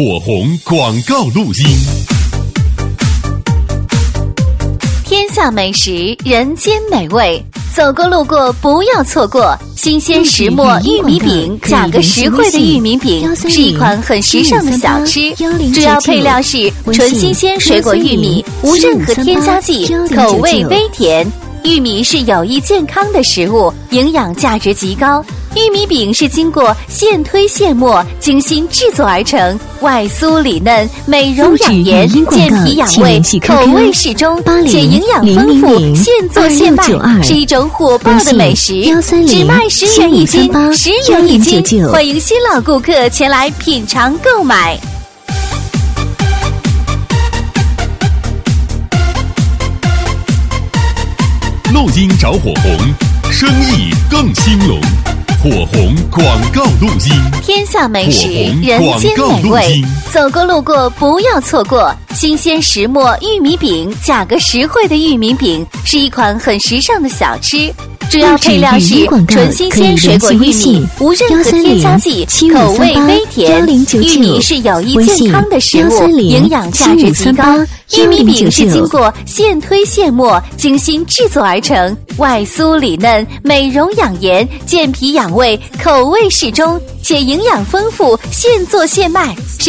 火红广告录音。 天下美食，人间美味，走过路过不要错过。新鲜石磨玉米饼，价格实惠的玉米饼是一款很时尚的小吃，主要配料是纯新鲜水果玉米，无任何添加剂，口味微甜。玉米是有益健康的食物，营养价值极高。玉米饼是经过现推现磨精心制作而成，外酥里嫩，美容养颜，健脾养胃，口味适中，且营养丰富，现做现卖，是一种火爆的美食，只卖10元一斤，10元一斤，欢迎新老顾客前来品尝购买。 录音找火红，生意更兴隆。火红广告录音， 天下美食，人间美味，走过路过不要错过。新鲜石磨玉米饼，价格实惠的玉米饼是一款很时尚的小吃，主要配料是纯新鲜水果玉米，无任何添加剂，口味微甜。玉米是有益健康的食物，营养价值极高。玉米饼是经过现推现磨精心制作而成，外酥里嫩，美容养颜，健脾养胃，口味适中，且营养丰富，现做现卖。